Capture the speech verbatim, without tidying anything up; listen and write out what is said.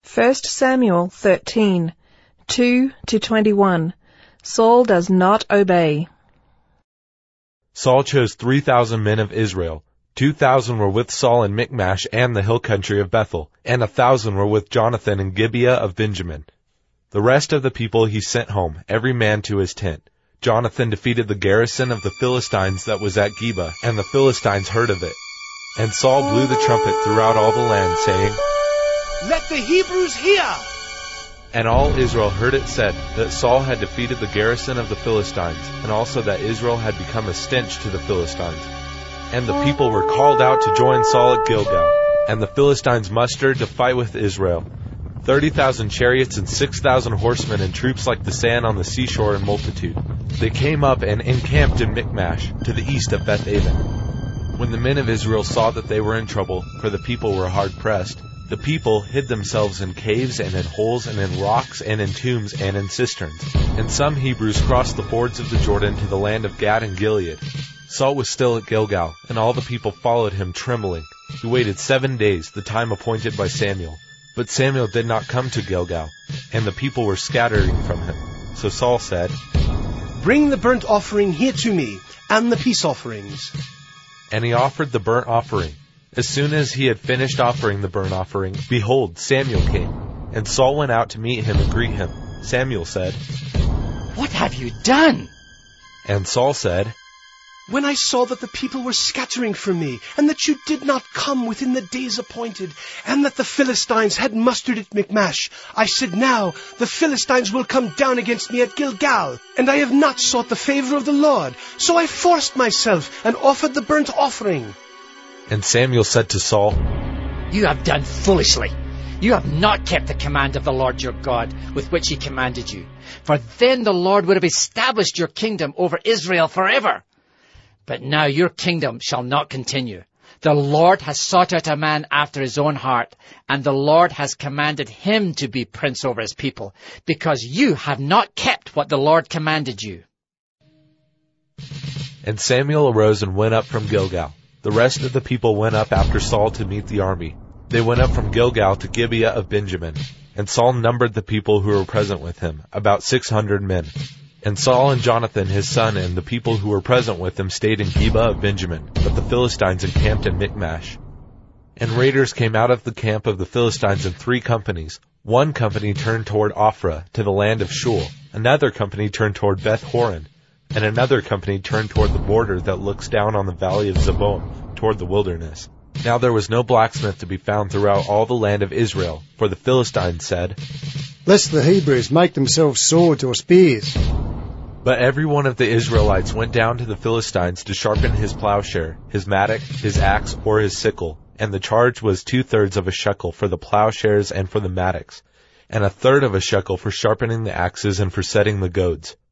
First Samuel thirteen, two to twenty-one. Saul does not obey. Saul chose three thousand men of Israel. Two thousand were with Saul in Michmash and the hill country of Bethel, and a thousand were with Jonathan in Gibeah of Benjamin. The rest of the people he sent home, every man to his tent. Jonathan defeated the garrison of the Philistines that was at Geba, and the Philistines heard of it. And Saul blew the trumpet throughout all the land, saying, "Let the Hebrews hear!" And all Israel heard it said that Saul had defeated the garrison of the Philistines, and also that Israel had become a stench to the Philistines. And the people were called out to join Saul at Gilgal, and the Philistines mustered to fight with Israel. Thirty thousand chariots and six thousand horsemen and troops like the sand on the seashore in multitude. They came up and encamped in Michmash, to the east of Beth-aven. When the men of Israel saw that they were in trouble, for the people were hard pressed, the people hid themselves in caves and in holes and in rocks and in tombs and in cisterns. And some Hebrews crossed the fords of the Jordan to the land of Gad and Gilead. Saul was still at Gilgal, and all the people followed him trembling. He waited seven days, the time appointed by Samuel. But Samuel did not come to Gilgal, and the people were scattering from him. So Saul said, "Bring the burnt offering here to me, and the peace offerings." And he offered the burnt offering. As soon as he had finished offering the burnt offering, behold, Samuel came. And Saul went out to meet him and greet him. Samuel said, "What have you done?" And Saul said, "When I saw that the people were scattering from me, and that you did not come within the days appointed, and that the Philistines had mustered at Michmash, I said, now the Philistines will come down against me at Gilgal, and I have not sought the favor of the Lord. So I forced myself and offered the burnt offering." And Samuel said to Saul, "You have done foolishly. You have not kept the command of the Lord your God, with which he commanded you. For then the Lord would have established your kingdom over Israel forever. But now your kingdom shall not continue. The Lord has sought out a man after his own heart, and the Lord has commanded him to be prince over his people, because you have not kept what the Lord commanded you." And Samuel arose and went up from Gilgal. The rest of the people went up after Saul to meet the army. They went up from Gilgal to Gibeah of Benjamin. And Saul numbered the people who were present with him, about six hundred men. And Saul and Jonathan his son and the people who were present with him stayed in Gibeah of Benjamin, but the Philistines encamped in Michmash. And raiders came out of the camp of the Philistines in three companies. One company turned toward Ophrah, to the land of Shul. Another company turned toward Beth-horon. And another company turned toward the border that looks down on the valley of Zebon, toward the wilderness. Now there was no blacksmith to be found throughout all the land of Israel, for the Philistines said, "Lest the Hebrews make themselves swords or spears." But every one of the Israelites went down to the Philistines to sharpen his plowshare, his mattock, his axe, or his sickle. And the charge was two-thirds of a shekel for the plowshares and for the mattocks, and a third of a shekel for sharpening the axes and for setting the goads.